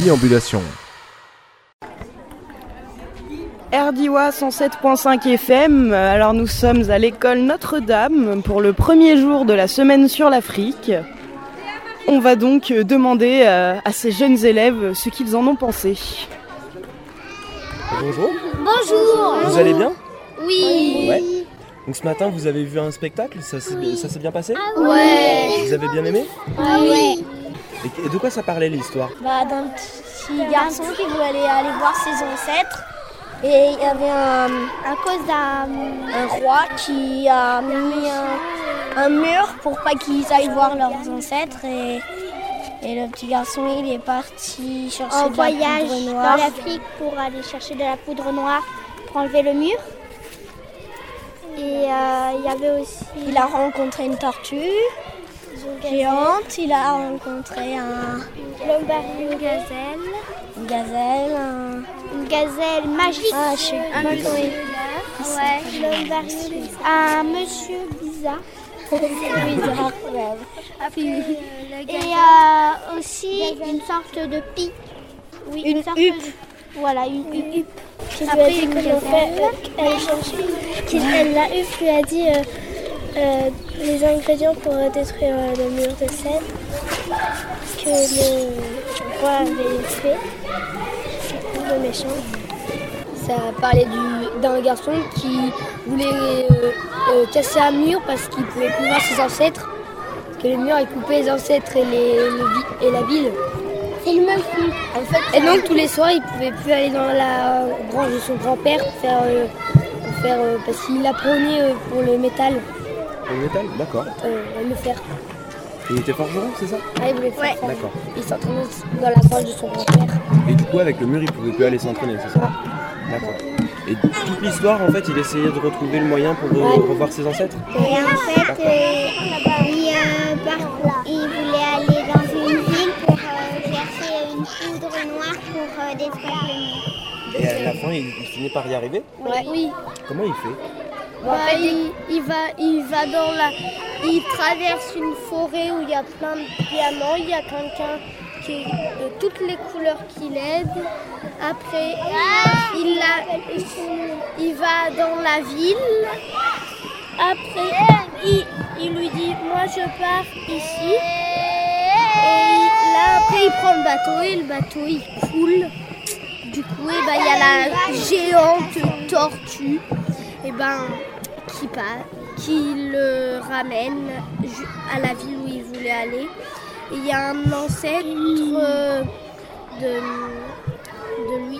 Déambulation. RDIWA 107.5 FM, alors nous sommes à l'école Notre-Dame pour le premier jour de la semaine sur l'Afrique. On va donc demander à ces jeunes élèves ce qu'ils en ont pensé. Bonjour. Bonjour. Vous allez bien ? Oui. Ouais. Donc ce matin vous avez vu un spectacle, ça s'est bien passé ? Ouais. Vous avez bien aimé ? Oui. Et de quoi ça parlait l'histoire ? D'un petit garçon qui voulait aller voir ses ancêtres. Et il y avait à cause d'un roi qui a mis un mur pour pas qu'ils aillent voir leurs ancêtres. Et le petit garçon, il est parti chercher de la poudre noire. Dans l'Afrique pour aller chercher de la poudre noire pour enlever le mur. Et il y avait aussi... Il a rencontré une tortue géante. Il a rencontré une gazelle. Une gazelle magique. Un monsieur bizarre. Et aussi une sorte de pic. Oui, une huppe. Voilà, une huppe. Après, elle l'a huppe lui a dit les ingrédients pour détruire le mur de sel que le roi avait fait. Le méchant. Ça parlait d'un garçon qui voulait casser un mur parce qu'il ne pouvait plus voir ses ancêtres. Parce que le mur il coupait les ancêtres et la ville. C'est le même film. En fait, et donc tous les soirs il ne pouvait plus aller dans la branche de son grand-père pour faire parce qu'il apprenait pour le métal. Le métal ? D'accord. Le fer. Il était forgeron, c'est ça ? Ah, il voulait faire forgeron. D'accord. Il s'entraînait dans la branche de son grand-père. Et du coup avec le mur il pouvait plus aller s'entraîner, c'est ça ? D'accord. Et toute l'histoire, en fait, il essayait de retrouver le moyen pour revoir ses ancêtres ? Et en fait, il voulait aller dans une ville pour chercher une poudre noire pour détruire le mur. Et à la fin, il finit par y arriver ? Oui. Comment il fait ? Il traverse une forêt où il y a plein de diamants. Il y a quelqu'un de toutes les couleurs qui l'aide. Après, il va dans la ville. Après, il lui dit « Moi, je pars ici ». Et là, après, il prend le bateau et le bateau, il coule. Du coup, il y a la géante tortue qui le ramène à la ville où il voulait aller. Et il y a un ancêtre de lui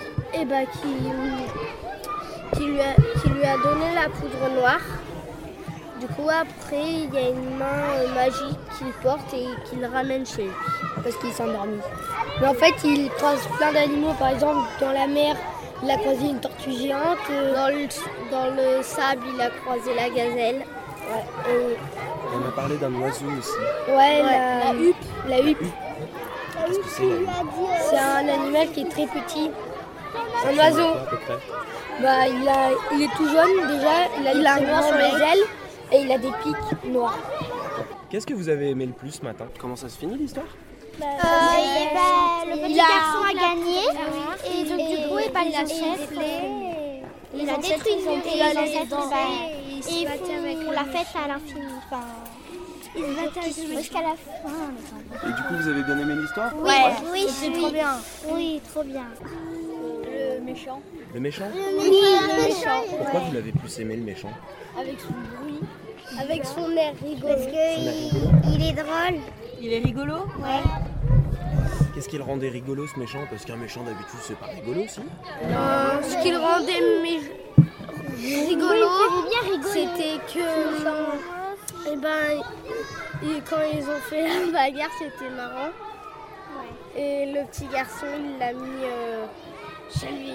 qui lui a donné la poudre noire. Du coup après il y a une main magique qu'il porte et qu'il ramène chez lui parce qu'il s'est endormi. Mais en fait il croise plein d'animaux, par exemple dans la mer il a croisé une tortue géante, dans le sable il a croisé la gazelle. Ouais, et... On a parlé d'un oiseau aussi. Ouais, la huppe. Qu'est-ce que c'est, la huppe ? C'est un animal qui est très petit. Un oiseau. Il est tout jaune déjà, il a un noir sur les ailes et il a des pics noirs. Qu'est-ce que vous avez aimé le plus ce matin ? Comment ça se finit l'histoire ? Le petit garçon a gagné et donc du coup les ancêtres il a détruit les ancêtres et ils font la fête à l'infini. Ils se battent jusqu'à la fin. Et du coup vous avez bien aimé l'histoire ? Oui, c'était trop bien. Oui, trop bien. Le méchant. Le méchant ? Oui, le méchant. Pourquoi vous l'avez plus aimé le méchant ? Avec son bruit, avec son air rigolo. Parce qu'il est drôle. Il est rigolo ? Ouais. Qu'est-ce qui le rendait rigolo ce méchant ? Parce qu'un méchant d'habitude c'est pas rigolo aussi. Ce qui le rendait rigolo, c'était que quand ils ont fait la bagarre c'était marrant. Ouais. Et le petit garçon il l'a mis chez lui.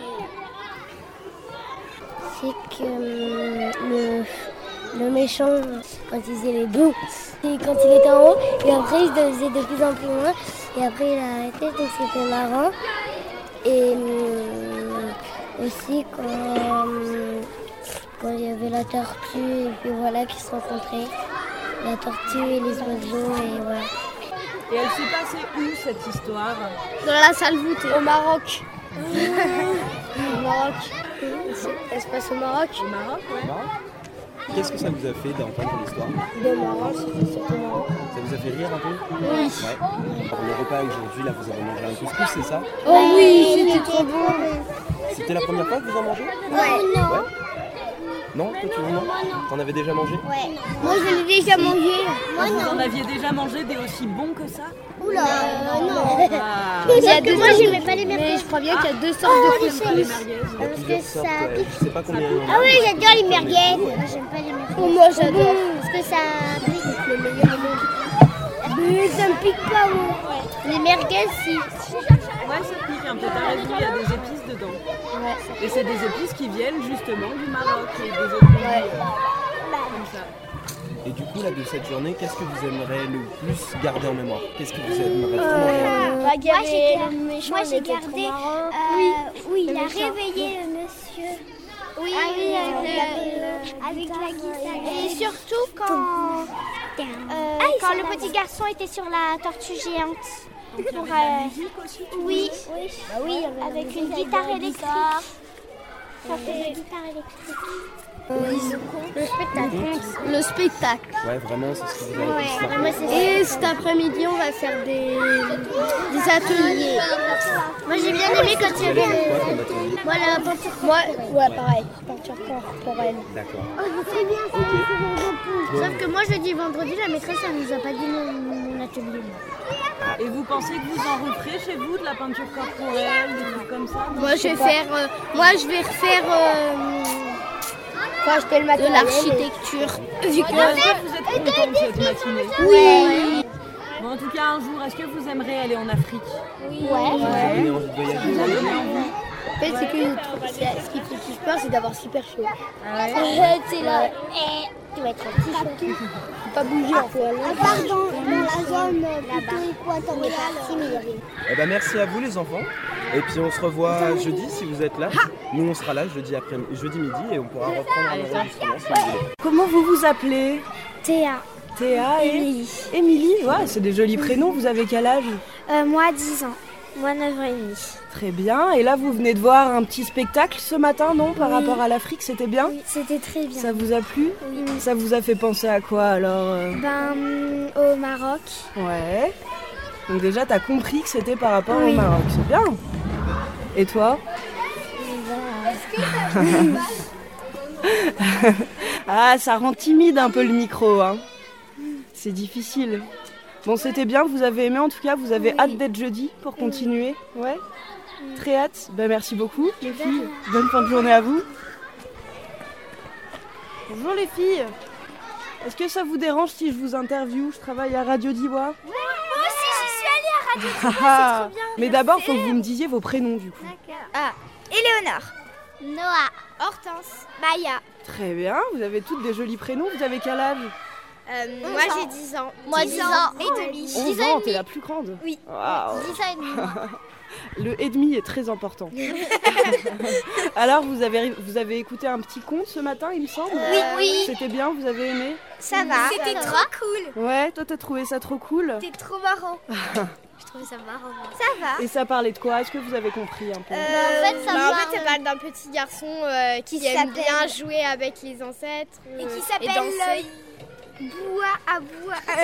C'est que le méchant, quand il faisait les bons, et quand il était en haut, et après il se faisait de plus en plus loin, et après il a arrêté, donc c'était marrant. Et aussi quand il y avait la tortue, et puis voilà, qui se rencontraient, la tortue et les oiseaux, et voilà. Et elle s'est passée où cette histoire? Dans la salle voûtée. Au Maroc. Au Maroc. Elle se passe au Maroc. Au Maroc, ouais. Qu'est-ce que ça vous a fait d'entendre l'histoire? De Maroc, c'est surtout marrant. Ça vous a fait rire un peu? Oui. Ouais. Pour le repas aujourd'hui, là, vous avez mangé un couscous, c'est ça? Oh oui, c'était trop bon. C'était la première fois que vous en mangez? Ouais. Ouais. Non, toi tu non? T'en avais déjà mangé? Ouais. Moi je l'ai déjà mangé. Vous en aviez déjà mangé des aussi bons que ça? Oula, non. Ah. Sauf que moi j'aimais pas les merguez. Mais je crois bien qu'il y a deux sortes de J'aime pas les merguez. Il y a plusieurs sortes, ouais. Je sais pas combien il y en a. Ah oui, j'adore les merguez. Moi, j'aime pas les merguez. Oh, moi j'adore. Parce que ça pique. Le meilleur au monde. Mais ça me pique pas moi. Les merguez si. Ouais, ça pique un peu, t'as raison, il y a des épices dedans. Ouais. Et c'est des épices qui viennent justement du Maroc et des autres pays comme ça. Et du coup, là, de cette journée, qu'est-ce que vous aimeriez le plus garder en mémoire? Qu'est-ce que vous aimeriez vraiment garder? Moi, j'ai gardé. Oui, il a réveillé le monsieur. Oui, avec la guitare. Et surtout quand le petit garçon était sur la tortue géante. Donc il y avait de la musique aussi? Oui, avec une guitare électrique. Ça fait une guitare électrique. Le spectacle. Ouais, vraiment, c'est ce que vous avez dit. Et cet après-midi, on va faire des ateliers. Moi, j'ai bien aimé quand il y Vous allez avait. faire quoi comme atelier? Moi, la peinture. Ouais, pareil. Peinture corporelle. D'accord. C'est bien ça. Sauf que moi, jeudi, vendredi, la maîtresse, elle nous a pas dit mon atelier. Et vous pensez que vous en referez chez vous de la peinture corporelle, des trucs comme ça? Moi, je vais refaire Faut acheter le matériel. de l'architecture. Vu que J'espère que vous êtes contents de cette matinée. oui. Bon, en tout cas, un jour, est-ce que vous aimeriez aller en Afrique? Vous avez donné envie de voyager? Vous avez envie? En fait, c'est que ce qui fait plus peur, c'est d'avoir super chaud. C'est là. Tu vas être petit. Faut pas bouger, faut aller. À part dans la zone plutôt équatoriale. Eh ben, merci à vous les enfants. Et puis on se revoit jeudi si vous êtes là. Nous on sera là jeudi midi et on pourra reprendre l'enregistrement si vous voulez. Comment vous vous appelez? Théa. Théa et Émilie. Ouais, c'est des jolis prénoms. Vous avez quel âge? Moi, 10 ans. Moi, 9 ans et demi. Très bien. Et là, vous venez de voir un petit spectacle ce matin, non? Par rapport à l'Afrique, c'était bien? Oui, c'était très bien. Ça vous a plu? Oui. Ça vous a fait penser à quoi alors? Au Maroc. Ouais. Donc déjà, t'as compris que c'était par rapport au Oui. Maroc. C'est bien. Et toi? Ah, ça rend timide un peu le micro, hein. C'est difficile. Bon, c'était bien, vous avez aimé en tout cas, vous avez hâte d'être jeudi pour continuer? Ouais. Très hâte. Ben, merci beaucoup les filles. Bonne fin de journée à vous. Bonjour les filles. Est-ce que ça vous dérange si je vous interviewe? Je travaille à Radio Diwa. Moi aussi, j'y suis allée à Radio Diwa, Ah, c'est trop bien. mais d'abord, il faut que vous me disiez vos prénoms du coup. Ah, Éléonore. Noah. Hortense. Maya. Très bien, vous avez toutes des jolis prénoms. Vous avez quel âge? Moi, j'ai 10 ans. Moi, 10 ans et demi. 11 ans, t'es la plus grande. Oui. Waouh. 10 ans et demi. Le et demi est très important. Alors, vous avez écouté un petit conte ce matin, il me semble? Oui. C'était bien, vous avez aimé? Ça va. C'était trop cool. Ouais, toi t'as trouvé ça trop cool? C'était trop marrant. Je trouvais ça marrant. Ça va. Et ça parlait de quoi? Est-ce que vous avez compris un peu? En fait, ça parle d'un petit garçon qui aime bien jouer avec les ancêtres. Et qui s'appelle Boua à Boua.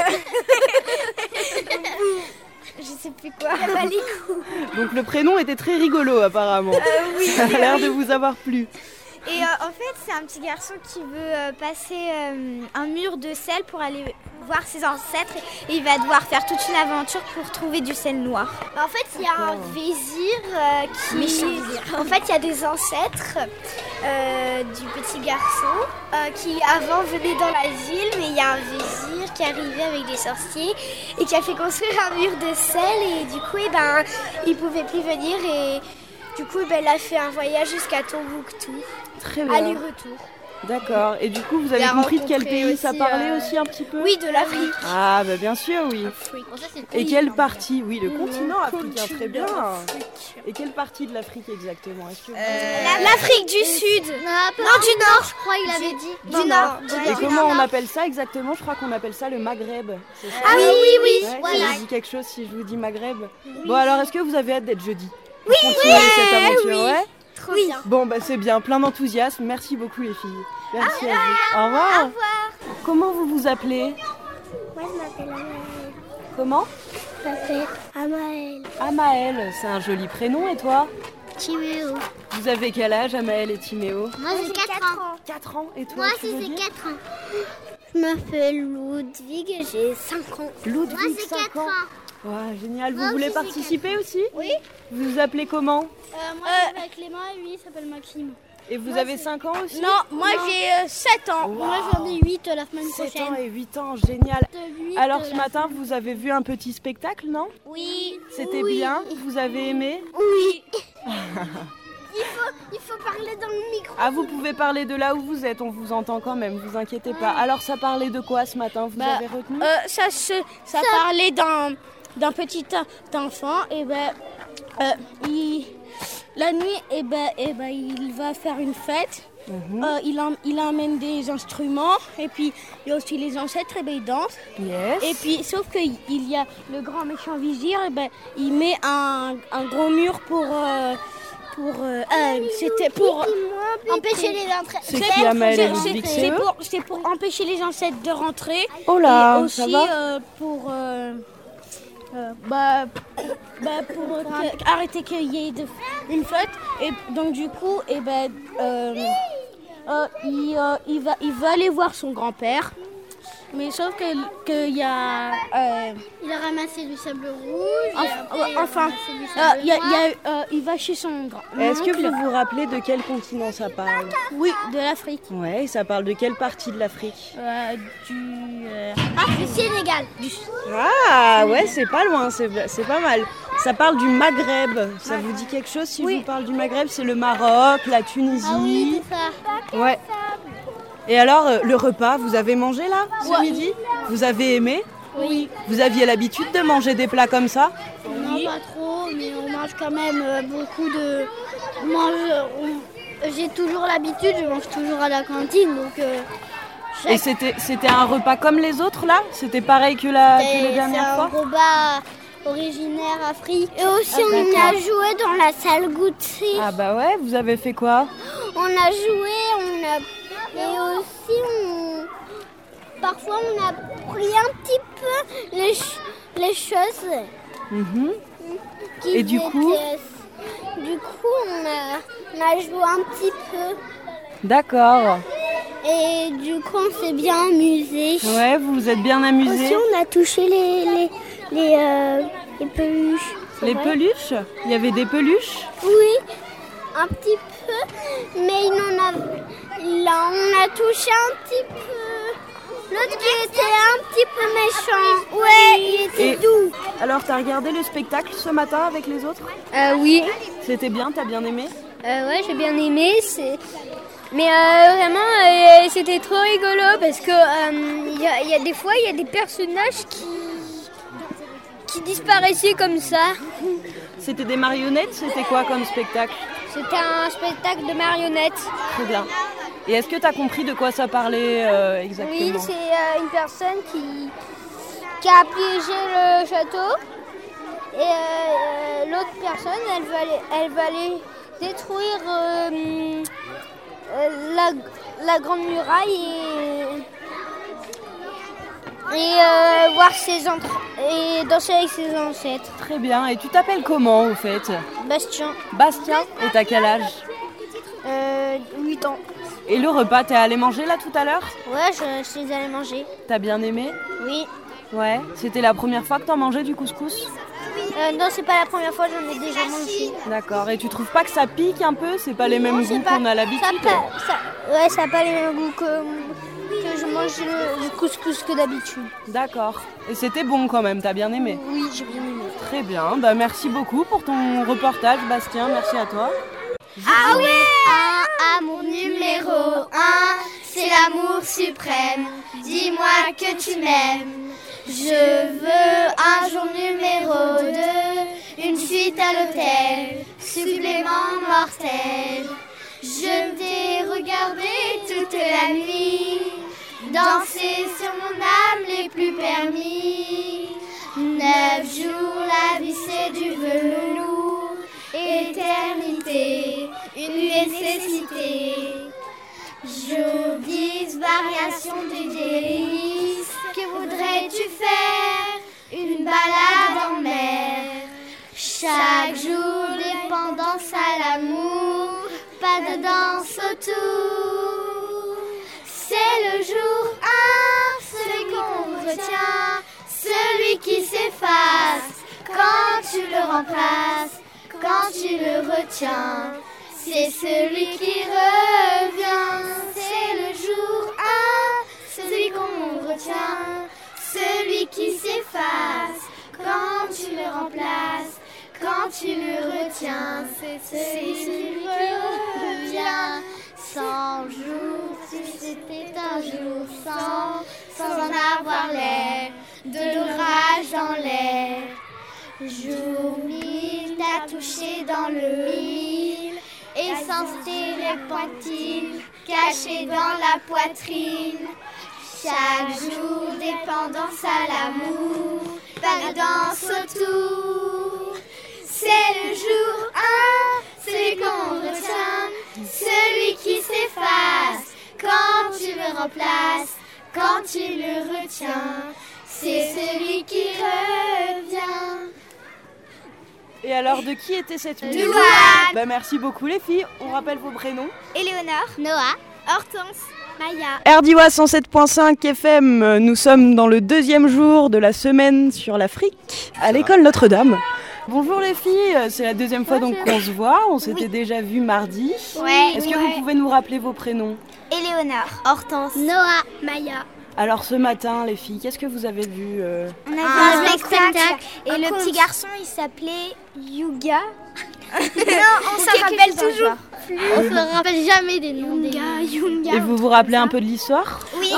Je sais plus quoi. Donc le prénom était très rigolo apparemment. Oui. Ça a l'air de vous avoir plu. Et en fait, c'est un petit garçon qui veut passer un mur de sel pour aller voir ses ancêtres et il va devoir faire toute une aventure pour trouver du sel noir. En fait, il y a un vizir qui... En fait, il y a des ancêtres du petit garçon qui avant venaient dans la ville, mais il y a un vizir qui est arrivé avec des sorciers et qui a fait construire un mur de sel et du coup, il pouvait plus venir et... Du coup, il a fait un voyage jusqu'à Tombouctou. Très bien. Aller-retour. D'accord. Et du coup, vous avez compris de quel pays ça parlait aussi un petit peu? Oui, de l'Afrique. Ah, bah bien sûr, oui. Bon, ça, c'est le Et pays, quelle hein. partie? Oui, le continent africain, très bien. Et quelle partie de l'Afrique exactement? Est-ce que vous- L'Afrique du Sud. Non, du Nord. je crois qu'il avait dit. Du Nord. Et comment on appelle ça exactement? Je crois qu'on appelle ça le Maghreb. C'est ça? Ah oui. Ouais, voilà. ça vous dit quelque chose si je vous dis Maghreb? Bon, alors est-ce que vous avez hâte d'être jeudi? Oui, continuer cette aventure, ouais. Trop bien. Bon, bah c'est bien, plein d'enthousiasme. Merci beaucoup les filles. Merci à vous. Au revoir. Comment vous vous appelez? Moi, je m'appelle Amaël. Comment? Je m'appelle Amaël. Amaël, c'est un joli prénom. Et toi? Timéo. Vous avez quel âge, Amaël et Timéo? Moi, j'ai 4 ans. 4 ans. Et toi? Moi tu aussi, veux j'ai dire? 4 ans. Je m'appelle Ludwig et j'ai 5 ans. Ludwig, Moi, c'est 5 4 ans. ans. Ouais, génial. Vous Moi voulez aussi, j'ai participer aussi? Oui. Vous vous appelez comment? Moi, je m'appelle Clément et lui, il s'appelle Maxime. Et vous avez 5 ans aussi? Non, moi j'ai 7 ans. Wow. Moi, j'en ai 8 la semaine 7 prochaine. ans et 8 ans, génial. 8 Alors ce matin, vous avez vu un petit spectacle, non? Oui. C'était bien? Vous avez aimé? Oui. il faut parler dans le micro. Ah, vous pouvez parler de là où vous êtes, on vous entend quand même, vous inquiétez pas. Alors ça parlait de quoi ce matin? Vous avez retenu? Ça parlait d'un petit enfant et la nuit il va faire une fête. Il emmène des instruments et puis il y a aussi les ancêtres et ils dansent. Yes. Et puis sauf qu'il y a le grand méchant vizir il met un gros mur c'était pour Empêcher les entrées. C'est qui Amaël et Ludwig? C'est eux? c'est pour empêcher les ancêtres de rentrer. Oh là, et aussi ça va? pour arrêter qu'il y ait une fête. Et donc du coup, il va aller voir son grand-père. Mais sauf qu'il y a... Il a ramassé du sable rouge. il va chez son grand. Est-ce que vous vous rappelez de quel continent ça parle? Oui, de l'Afrique. Ouais, ça parle de quelle partie de l'Afrique? Du Sénégal. Ah ouais, c'est pas loin, c'est pas mal. Ça parle du Maghreb. Ça vous dit quelque chose si je vous parle du Maghreb? C'est le Maroc, la Tunisie. Ah oui, c'est ça. Ouais. Et alors, le repas, vous avez mangé là, ce midi? Vous avez aimé? Oui. Vous aviez l'habitude de manger des plats comme ça? Non, pas trop, mais on mange quand même beaucoup de... J'ai toujours l'habitude, je mange toujours à la cantine, donc... Et c'était un repas comme les autres là? C'était pareil que les dernières fois? C'est un repas originaire Afrique. Et aussi on a joué dans la salle goûter. Ah bah ouais, vous avez fait quoi? On a joué, et aussi parfois on a pris un petit peu les choses. Et du coup on a joué un petit peu. D'accord. Et du coup on s'est bien amusé. Ouais, vous vous êtes bien amusés? Aussi on a touché les peluches. Les peluches? Il y avait des peluches? Oui, un petit peu, mais on a touché un petit peu. L'autre qui était un petit peu méchant. Ouais, il était doux. Alors, t'as regardé le spectacle ce matin avec les autres? Oui. C'était bien, t'as bien aimé? Ouais, j'ai bien aimé. Mais vraiment, c'était trop rigolo parce que il y a des fois, il y a des personnages qui disparaissaient comme ça. C'était des marionnettes? C'était quoi comme spectacle? C'était un spectacle de marionnettes. Très bien. Et est-ce que t'as compris de quoi ça parlait exactement? Oui, c'est une personne qui a piégé le château. Et l'autre personne, elle va aller détruire la grande muraille et voir et danser avec ses ancêtres. Très bien. Et tu t'appelles comment au fait? Bastien. Bastien. Et t'as quel âge? 8 ans. Et le repas, t'es allé manger là tout à l'heure? Ouais, je suis allée manger. T'as bien aimé? Oui. Ouais. C'était la première fois que t'en mangeais du couscous? Non, c'est pas la première fois, j'en ai déjà mangé. D'accord. Et tu trouves pas que ça pique un peu? C'est pas les mêmes goûts qu'on a l'habitude? Ça n'a pas les mêmes goûts que je mange le couscous que d'habitude. D'accord. Et c'était bon quand même, t'as bien aimé? Oui, j'ai bien aimé. Très bien. Bah, merci beaucoup pour ton reportage, Bastien. Merci à toi. Ah oui, 1 amour numéro 1. suprême, dis-moi que tu m'aimes. Je veux un jour numéro 2, une suite à l'hôtel, supplément mortel. Je t'ai regardé toute la nuit, danser sur mon âme les plus permis. 9 jours, la vie c'est du velours, éternité, une nécessité. Jour 10, variation du délice, que voudrais-tu faire? Une balade en mer. Chaque jour, dépendance à l'amour, pas de danse autour. C'est le jour 1, celui qu'on retient, celui qui s'efface quand tu le remplaces, quand tu le retiens. C'est celui qui revient. C'est le jour 1, celui qu'on retient, celui qui s'efface quand tu le remplaces, quand tu le retiens. C'est celui qui revient. 100 jours, si c'était un jour sans en avoir l'air, de l'orage dans l'air. Jour 1000, t'as touché dans le mille, essencé les pointillés, cachées dans la poitrine. Chaque jour, dépendance à l'amour, pas de danse autour. C'est le jour 1, celui qu'on retient, celui qui s'efface quand tu le remplaces, quand tu le retiens. C'est celui qui revient. Et alors, de qui était cette musique? Louane. Merci beaucoup les filles. On rappelle vos prénoms. Éléonore, Noah, Hortense, Maya. RDIWA 107.5 FM, nous sommes dans le 2e jour de la semaine sur l'Afrique à l'école Notre-Dame. Bonjour les filles, c'est la 2e fois donc qu'on se voit, on s'était déjà vu mardi. Ouais. Est-ce que vous pouvez nous rappeler vos prénoms? Éléonore, Hortense, Noah, Maya. Alors ce matin les filles, qu'est-ce que vous avez vu? On a vu un spectacle et le petit garçon il s'appelait Yuga. Non, on s'en rappelle toujours plus. On se rappelle jamais des noms des Yuga. Et vous vous rappelez un peu de l'histoire? Oui.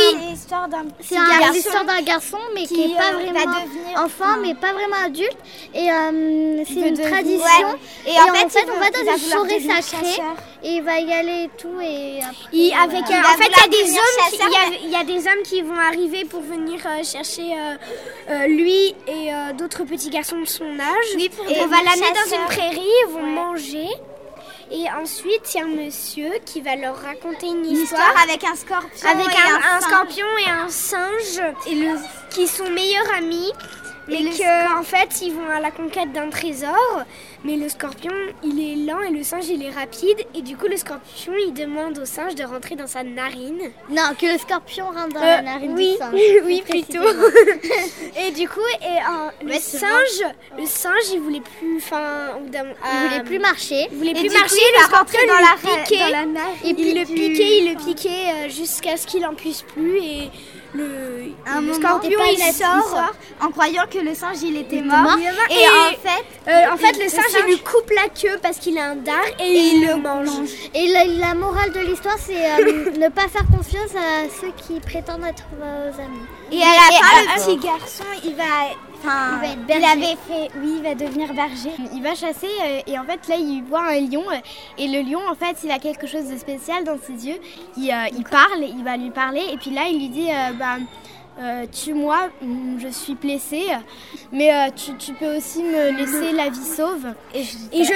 C'est l'histoire d'un garçon, mais qui n'est pas vraiment enfant, mais pas vraiment adulte. Et c'est une tradition. Ouais. Et en fait, on va dans une forêt sacrée. Et il va y aller et tout. Et après, En fait, il y a des hommes qui vont arriver pour venir chercher lui et d'autres petits garçons de son âge. Oui, et on va l'amener dans une prairie, ils vont manger. Et ensuite, il y a un monsieur qui va leur raconter une histoire avec un scorpion. avec et un singe. scorpion et un singe qui sont meilleurs amis. Mais en fait, ils vont à la conquête d'un trésor. Mais le scorpion, il est lent et le singe, il est rapide. Et du coup, le scorpion, il demande au singe de rentrer dans sa narine. non, que le scorpion rentre dans la narine du singe. Oui, plutôt. Et du coup, le singe, il voulait plus, Il voulait plus marcher. Il voulait plus du coup, marcher. il Le va scorpion rentrer dans la narine. il le piquait jusqu'à ce qu'il en puisse plus. Et le scorpion, il sort en croyant que le singe il était mort. Et en fait, le singe, il lui coupe la queue parce qu'il a un dard et il le mange. Et la morale de l'histoire, c'est ne pas faire confiance à ceux qui prétendent être vos amis. Et à la fin, le petit garçon, il va être berger. il va devenir berger. Il va chasser et en fait là il voit un lion et le lion en fait il a quelque chose de spécial dans ses yeux. Il parle, il va lui parler et puis là il lui dit tue-moi, je suis blessée, mais tu peux aussi me laisser la vie sauve. Et je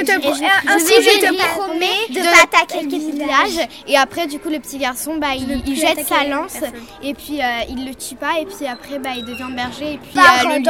te promets de pas attaquer le village. Et après, du coup, le petit garçon, il jette sa lance et puis il le tue pas. Et puis après, il devient berger. Et puis le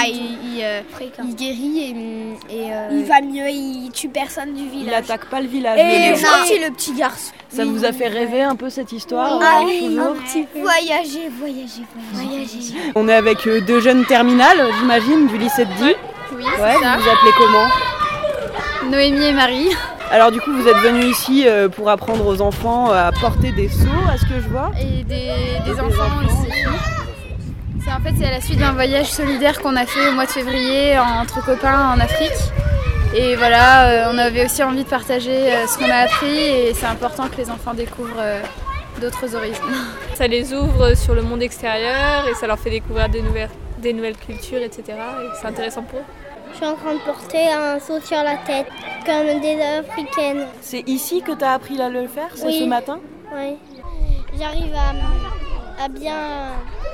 lion, il guérit et il va mieux, il tue personne du Il village. n'attaque pas le village. Et le lion. c'est le petit garçon. Ça vous a fait rêver un peu cette histoire? Toujours voyager. On est avec 2 jeunes terminales, j'imagine, du lycée de Die. Oui, Ouais, c'est ça. vous vous appelez comment? Noémie et Marie. Alors du coup, vous êtes venus ici pour apprendre aux enfants à porter des seaux, à ce que je vois. Et des enfants aussi. C'est à la suite d'un voyage solidaire qu'on a fait au mois de février entre copains en Afrique. Et voilà, on avait aussi envie de partager ce qu'on a appris et c'est important que les enfants découvrent d'autres horizons. Ça les ouvre sur le monde extérieur et ça leur fait découvrir des nouvelles cultures, etc. Et c'est intéressant pour eux. Je suis en train de porter un seau sur la tête, comme des africaines. C'est ici que tu as appris à le faire, c'est Oui. ce matin? Oui. J'arrive à bien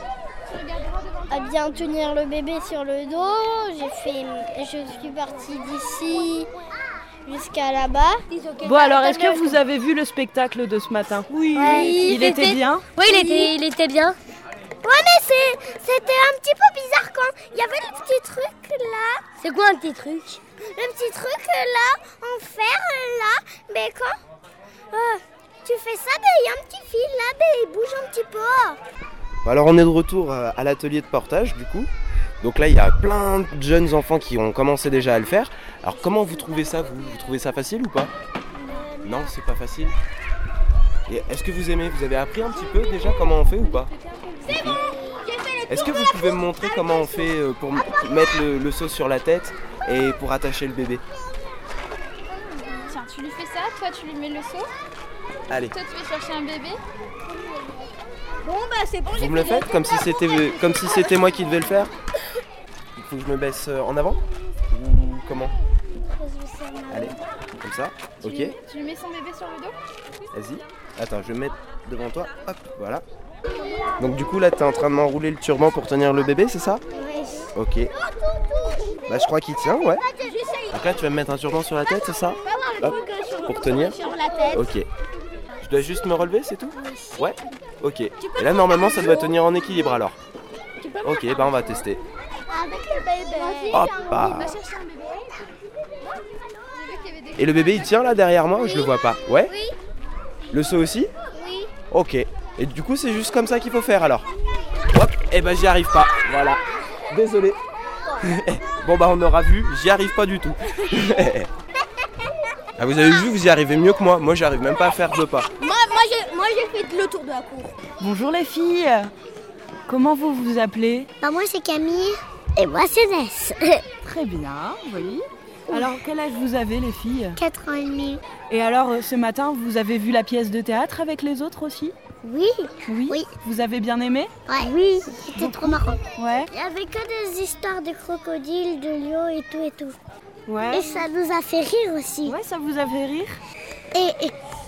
tenir le bébé sur le dos. Je suis partie d'ici jusqu'à là-bas. Bon alors, est-ce que vous avez vu le spectacle de ce matin? Oui. Il était bien? Oui, il était bien. Ouais, mais c'était un petit peu bizarre quand il y avait le petit truc là. C'est quoi un petit truc? Le petit truc là, en fer là, mais quand tu fais ça, il y a un petit fil là, il bouge un petit peu. Alors on est de retour à l'atelier de portage du coup. Donc là il y a plein de jeunes enfants qui ont commencé déjà à le faire. Alors comment vous trouvez ça vous trouvez ça facile ou pas? Non, c'est pas facile. Et est-ce que vous aimez? Vous avez appris un petit peu déjà comment on fait ou pas? Est-ce que vous pouvez me montrer comment on fait pour mettre le seau sur la tête et pour attacher le bébé? Tiens, tu lui fais ça, toi tu lui mets le seau. Allez. Toi tu vas chercher un bébé. Bon, c'est bon. Vous me le faites comme si c'était moi qui devais le faire? Il faut que je me baisse en avant? Ou comment? Allez, comme ça, ok. Tu lui mets son bébé sur le dos. Vas-y. Attends, je vais me mettre devant toi. Hop, voilà. Donc du coup là, t'es en train de m'enrouler le turban pour tenir le bébé, c'est ça? Oui. Ok. Bah je crois qu'il tient, ouais. Donc là, tu vas me mettre un turban sur la tête, c'est ça? Hop, pour tenir. Ok. Je dois juste me relever, c'est tout? Ouais? Ok. Et là, normalement, ça doit tenir en équilibre alors. Ok, bah on va tester. Avec le bébé. Hop, bah. Et le bébé, il tient là derrière moi ou je le vois pas? Ouais? Oui. Le seau aussi? Oui. Ok. Et du coup, c'est juste comme ça qu'il faut faire alors. Hop, et bah j'y arrive pas. Voilà. Désolé. Bon bah on aura vu, j'y arrive pas du tout. Ah, vous avez vu, vous y arrivez mieux que moi. Moi, j'arrive même pas à faire 2 pas. Moi j'ai fait le tour de la cour. Bonjour les filles. Comment vous vous appelez? Moi c'est Camille et moi c'est Ness. Très bien, oui. Alors, quel âge vous avez les filles? 4 ans et demi. Et alors, ce matin, vous avez vu la pièce de théâtre avec les autres aussi? Oui. Oui. Oui. Vous avez bien aimé? Ouais. Oui. C'était trop marrant. Ouais. Il y avait que des histoires de crocodiles, de lions et tout et tout. Ouais. Et ça nous a fait rire aussi. Ouais, ça vous a fait rire? Et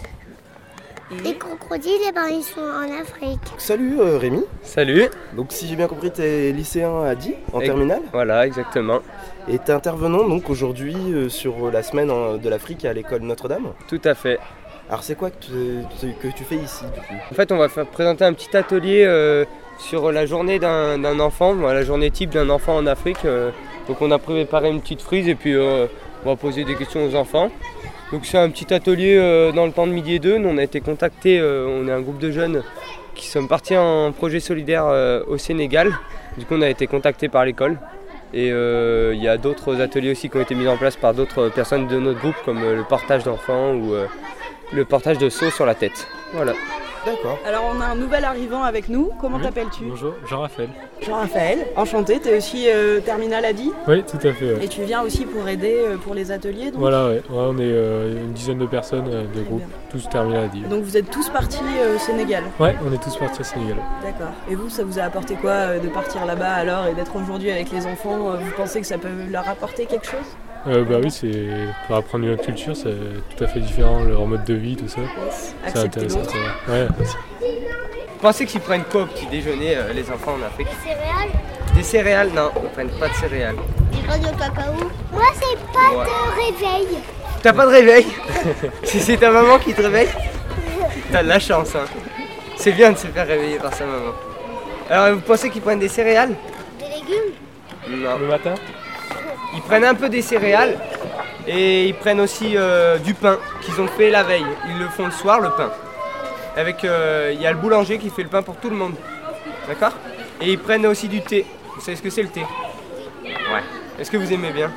les crocodiles, ils sont en Afrique. Salut Rémi. Salut. Donc si j'ai bien compris, t'es lycéen à Die, en terminale. Voilà, exactement. Et t'es intervenant donc aujourd'hui sur la semaine de l'Afrique à l'école Notre-Dame. Tout à fait. Alors c'est quoi que tu fais ici du coup? En fait, on va présenter un petit atelier sur la journée d'un enfant, la journée type d'un enfant en Afrique. Donc on a préparé une petite frise et puis on va poser des questions aux enfants. Donc c'est un petit atelier dans le temps de midi et 2. Nous on a été contactés, on est un groupe de jeunes qui sommes partis en projet solidaire au Sénégal. Du coup on a été contactés par l'école. Et il y a d'autres ateliers aussi qui ont été mis en place par d'autres personnes de notre groupe, comme le portage d'enfants ou le portage de seaux sur la tête. Voilà. D'accord. Alors on a un nouvel arrivant avec nous. Comment t'appelles-tu? Bonjour, Jean-Raphaël. Jean-Raphaël, enchanté. T'es aussi terminal à Die? Oui, tout à fait. Ouais. Et tu viens aussi pour aider pour les ateliers donc? Voilà, ouais. On est une dizaine de personnes de groupe, tous terminal à Die. Donc vous êtes tous partis au Sénégal? Ouais, on est tous partis au Sénégal. D'accord. Et vous, ça vous a apporté quoi de partir là-bas alors et d'être aujourd'hui avec les enfants? Vous pensez que ça peut leur apporter quelque chose? Bah oui, c'est pour apprendre une autre culture, c'est tout à fait différent, leur mode de vie, tout ça. C'est intéressant. Ouais, merci. Vous pensez qu'ils prennent quoi au petit déjeuner, les enfants en Afrique? Des céréales? Des céréales? Non, ils prennent pas de céréales. Des grains de cacao? Moi, c'est pas de réveil. T'as pas de réveil? Si c'est ta maman qui te réveille? T'as de la chance, hein. C'est bien de se faire réveiller par sa maman. Alors, vous pensez qu'ils prennent des céréales? Des légumes? Non. Le matin? Ils prennent un peu des céréales et ils prennent aussi du pain qu'ils ont fait la veille. Ils le font le soir, le pain. Avec, il y a le boulanger qui fait le pain pour tout le monde. D'accord? Et ils prennent aussi du thé. Vous savez ce que c'est le thé? Ouais. Est-ce que vous aimez bien?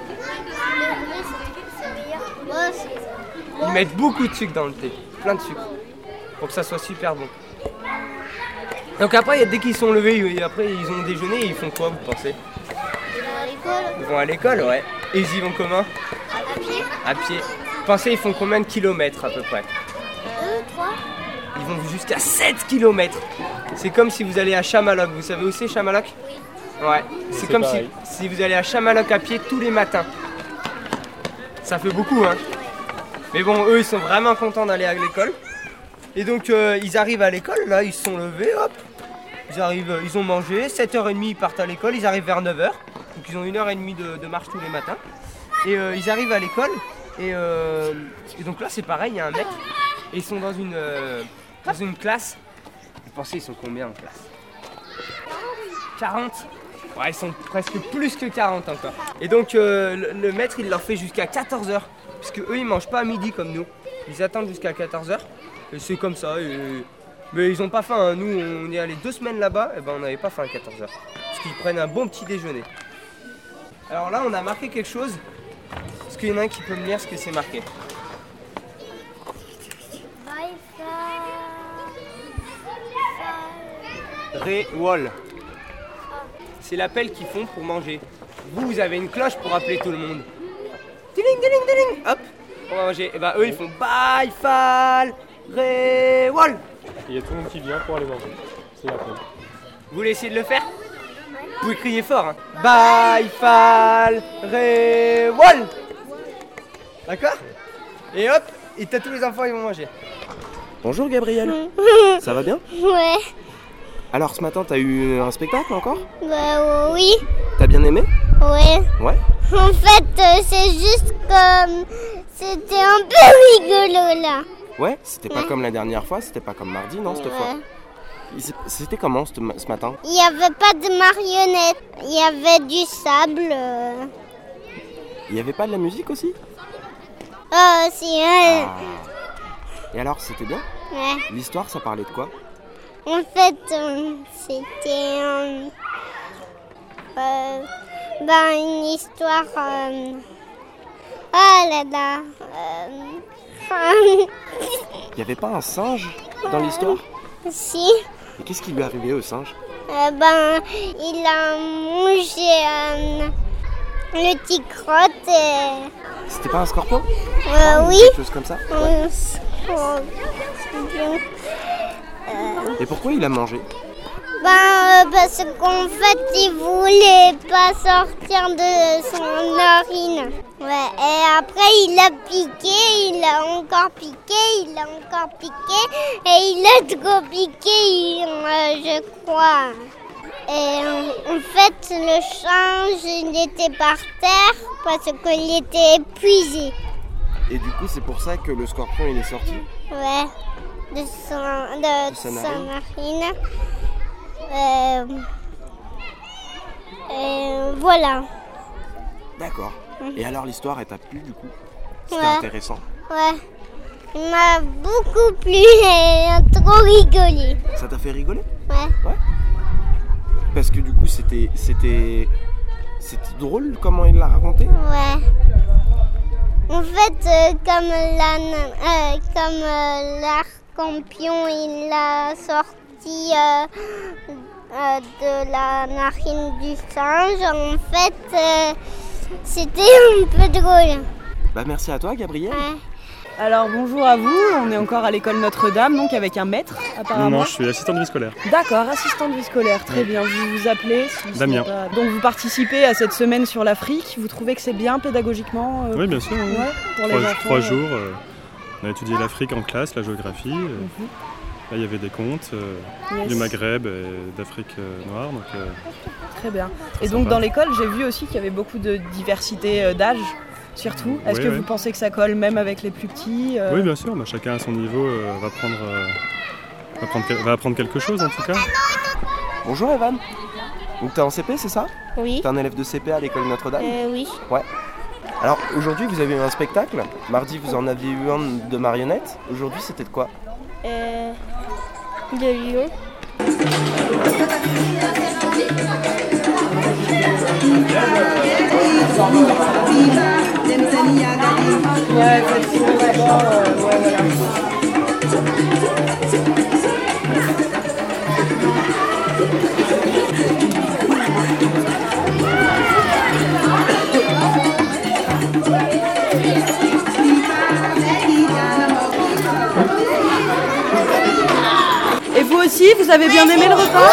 Ils mettent beaucoup de sucre dans le thé. Plein de sucre. Pour que ça soit super bon. Donc après, dès qu'ils sont levés, après ils ont déjeuné et ils font quoi, vous pensez? Ils vont à l'école, ouais. Et ils y vont comment? À pied. À pied. Vous pensez, ils font combien de kilomètres à peu près? 2, 3. Ils vont jusqu'à 7 km. C'est comme si vous allez à Chamalloc. Vous savez où c'est Chamalloc ? Ouais, c'est comme si vous allez à Chamalloc à pied tous les matins. Ça fait beaucoup, hein. Mais bon, eux, ils sont vraiment contents d'aller à l'école. Et donc, ils arrivent à l'école, là, ils se sont levés, hop. Ils ont mangé, 7h30, ils partent à l'école, ils arrivent vers 9h. Donc, ils ont 1h30 de marche tous les matins. Et ils arrivent à l'école, et donc là, c'est pareil, il y a un mec. Et ils sont dans une classe. Vous pensez, ils sont combien en classe ? 40 ? Ouais, ils sont presque plus que 40 encore. Et donc, le maître, il leur fait jusqu'à 14h. Parce qu'eux, ils mangent pas à midi comme nous. Ils attendent jusqu'à 14h. Et c'est comme ça. Mais ils ont pas faim. Hein. Nous, on est allé 2 semaines là-bas. Et ben, on n'avait pas faim à 14h. Parce qu'ils prennent un bon petit déjeuner. Alors là, on a marqué quelque chose. Est-ce qu'il y en a un qui peut me lire ce que c'est marqué ? Ré-wol. C'est l'appel qu'ils font pour manger. Vous avez une cloche pour appeler tout le monde. Tiling, tiling, tiling. Hop, on va manger. Et ben eux, ils font bye, fal, ré-wol. Il y a tout le monde qui vient pour aller manger. C'est l'appel. Vous voulez essayer de le faire ? Vous pouvez crier fort. Hein. Bye, fal, ré-wol. D'accord ? Et hop, et t'as tous les enfants, ils vont manger. Bonjour Gabriel. Ça va bien ? Ouais. Alors ce matin, t'as eu un spectacle encore ? Bah oui. T'as bien aimé ? Ouais. Ouais. En fait, c'est juste comme... C'était un peu rigolo là. Ouais, c'était pas comme la dernière fois, c'était pas comme mardi, non, cette fois. C'était comment ce matin ? Il n'y avait pas de marionnettes, il y avait du sable. Il y avait pas de la musique aussi ? Oh, si. Et alors, c'était bien ? Ouais. L'histoire, ça parlait de quoi ? En fait, c'était une histoire... Oh là là. Il y avait pas un singe dans l'histoire ? Si. Et qu'est-ce qui lui est arrivé au singe ? Il a mangé le petit crotte et... C'était pas un scorpion ? Oui. Quelque chose comme ça ? Ouais. Et pourquoi il a mangé ? Parce qu'en fait, il voulait pas sortir de son narine. Ouais. Et après, il a piqué, il a encore piqué, il a encore piqué, et il a trop piqué, je crois. Et en fait, le singe, il était par terre parce qu'il était épuisé. Et du coup, c'est pour ça que le scorpion, il est sorti ? Ouais, de sa narine. Voilà. D'accord. Et alors l'histoire, elle t'a plu du coup ? C'était intéressant ? Ouais. Il m'a beaucoup plu et trop rigolé. Ça t'a fait rigoler ? Ouais. Parce que du coup, c'était drôle comment il l'a raconté ? Ouais. En fait, comme l'arc-en-pion, il l'a sorti de la narine du singe. En fait, c'était un peu drôle. Merci à toi, Gabriel. Ouais. Alors bonjour à vous, on est encore à l'école Notre-Dame, donc avec un maître apparemment. Non, je suis assistant de vie scolaire. D'accord, assistant de vie scolaire, très bien. Vous vous appelez Damien. Donc vous participez à cette semaine sur l'Afrique, vous trouvez que c'est bien pédagogiquement Oui, bien sûr. Oui. Ouais, pour les enfants, 3 jours, on a étudié l'Afrique en classe, la géographie. Là, il y avait des contes du Maghreb et d'Afrique noire. Donc, très bien. Et donc dans l'école, j'ai vu aussi qu'il y avait beaucoup de diversité d'âge. Surtout, est-ce que vous pensez que ça colle même avec les plus petits Oui, bien sûr, chacun à son niveau va apprendre quelque chose en tout cas. Bonjour Evan. Donc t'es en CP, c'est ça ? Oui. T'es un élève de CP à l'école Notre-Dame ? Oui. Ouais. Alors aujourd'hui vous avez eu un spectacle, mardi vous en aviez eu un de marionnettes, aujourd'hui c'était de quoi ? De lion. Vous aussi, vous avez bien aimé le repas?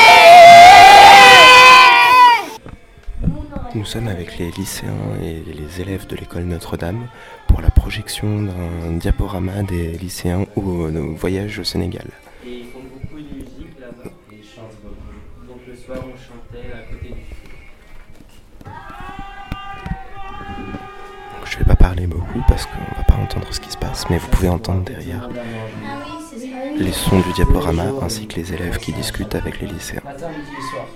Nous sommes avec les lycéens et les élèves de l'école Notre-Dame pour la projection d'un diaporama des lycéens au voyage au Sénégal. Et ils font beaucoup de musique là-bas, et ils chantent beaucoup. Donc le soir on chantait à côté du feu. Je vais pas parler beaucoup parce qu'on va pas entendre ce qui se passe, mais vous pouvez entendre derrière les sons du diaporama ainsi que les élèves qui discutent avec les lycéens. Matin, midi et soir.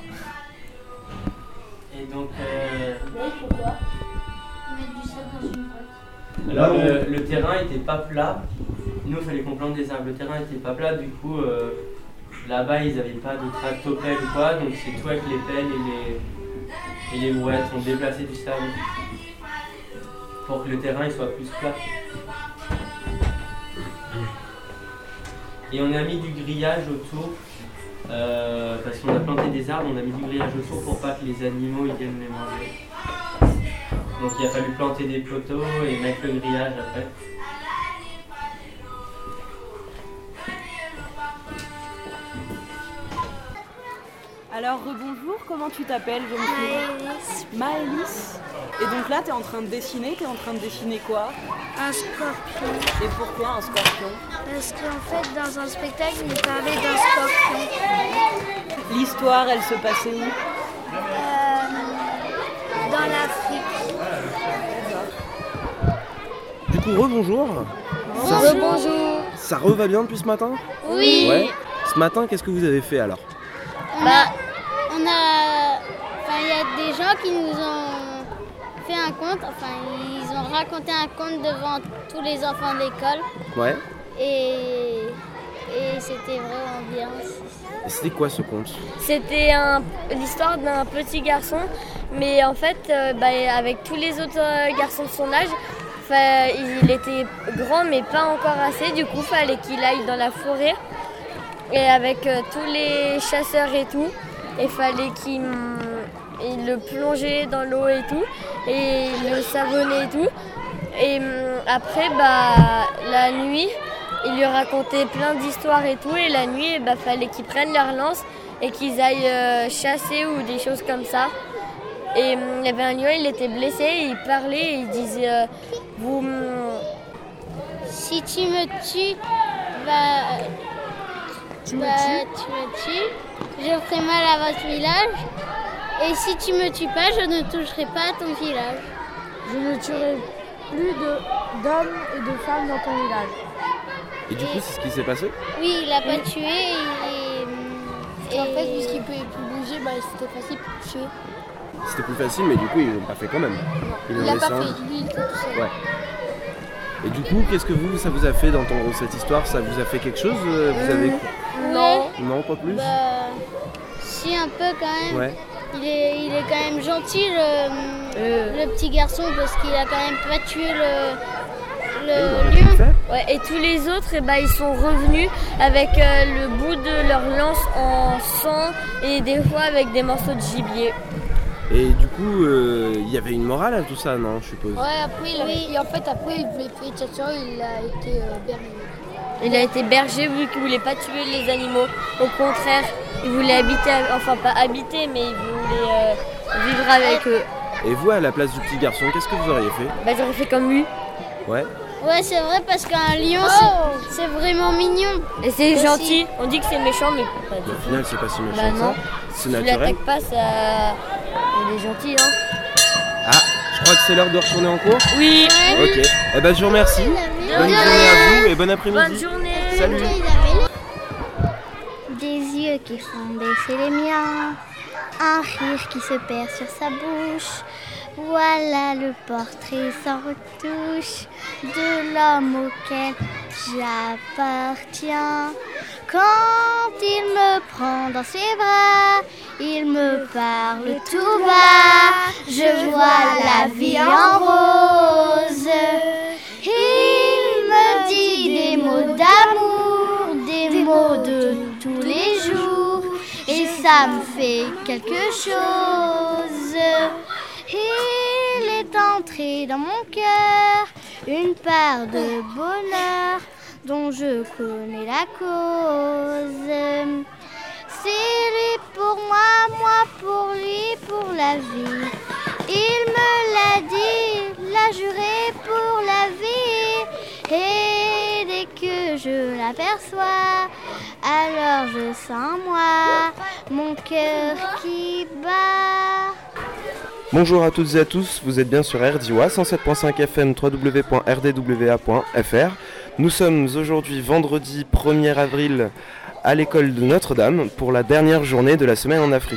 Et donc, Pourquoi mettre du sable dans une grotte? alors le terrain était pas plat. Nous, il fallait qu'on plante des arbres. Le terrain était pas plat, du coup, là-bas, ils n'avaient pas de tractopelle ou quoi, donc c'est tout avec les pelles et les brouettes. On déplaçait du sable pour que le terrain il soit plus plat. Et on a mis du grillage autour. Parce qu'on a planté des arbres, on a mis du grillage autour pour pas que les animaux ils viennent les manger. Donc il a fallu planter des poteaux et mettre le grillage après. Alors rebonjour, comment tu t'appelles? Maëlys. Et donc là, tu es en train de dessiner, quoi? Un scorpion. Et pourquoi un scorpion? Parce qu'en fait, dans un spectacle, il parlait d'un scorpion. L'histoire, elle se passait où? Dans l'Afrique. Du coup, rebonjour. Bonjour. Ça va bien depuis ce matin? Oui. Ouais. Ce matin, qu'est-ce que vous avez fait alors? Il y a des gens qui nous ont fait un conte, ils ont raconté un conte devant tous les enfants de l'école. Ouais. Et c'était vraiment bien. Et c'était quoi ce conte? C'était l'histoire d'un petit garçon, mais en fait, avec tous les autres garçons de son âge, il était grand mais pas encore assez, du coup il fallait qu'il aille dans la forêt et avec tous les chasseurs et tout, il fallait qu'il le plongeait dans l'eau et tout, et le savonnait et tout. Et après, la nuit, il lui racontait plein d'histoires et tout, et la nuit, fallait qu'ils prennent leur lance et qu'ils aillent chasser ou des choses comme ça. Et il y avait un lion, il était blessé, et il parlait, et il disait si tu me tues, tu me tues, je ferai mal à votre village. Et si tu me tues pas, je ne toucherai pas à ton village. Je ne tuerai plus d'hommes et de femmes dans ton village. Et du coup, c'est ce qui s'est passé? Oui, il l'a pas tué et en fait, puisqu'il ne pouvait plus bouger, c'était facile pour tuer. C'était plus facile, mais du coup, ils l'ont pas fait quand même. Il l'a pas fait, lui, il était tout seul. Ouais. Et du coup, qu'est-ce que ça vous a fait d'entendre cette histoire? Ça vous a fait quelque chose? Vous avez... Non. Non, pas plus? Si, un peu quand même. Ouais. Il est quand même gentil, le petit garçon, parce qu'il a quand même pas tué le lion. Ouais, et tous les autres, ils sont revenus avec le bout de leur lance en sang et des fois avec des morceaux de gibier. Et du coup, il y avait une morale à tout ça, non, je suppose? Ouais, après, il voulait tuer Tchatcho, il a été berger. Il a été berger vu qu'il voulait pas tuer les animaux. Au contraire, il voulait pas habiter, mais il voulait vivre avec eux. Et vous, à la place du petit garçon, qu'est-ce que vous auriez fait? J'aurais fait comme lui. Ouais. Ouais, c'est vrai, parce qu'un lion, c'est vraiment mignon. Et c'est gentil. On dit que c'est méchant, mais pas du tout. Au final, c'est pas si méchant que non. ça. C'est si naturel. tu l'attaques pas, il est gentil, hein. Ah, je crois que c'est l'heure de retourner en cours. Oui. Ok. Je vous remercie. Bonne journée à vous et bon après-midi. Bonne journée. Salut. Des yeux qui font baisser les miens, un rire qui se perd sur sa bouche. Voilà le portrait sans retouche de l'homme auquel j'appartiens. Quand il me prend dans ses bras, il me parle tout bas. Je vois la vie en rose. Il me dit des mots d'amour, des mots de tous les jours, et ça me fait quelque chose. Il est entré dans mon cœur une part de bonheur dont je connais la cause. la vie. Il me l'a dit, l'a juré pour la vie. Et dès que je l'aperçois, alors je sens moi mon cœur qui bat. Bonjour à toutes et à tous, vous êtes bien sur RDIWA 107.5 FM www.rdwa.fr. Nous sommes aujourd'hui vendredi 1er avril à l'école de Notre-Dame pour la dernière journée de la semaine en Afrique.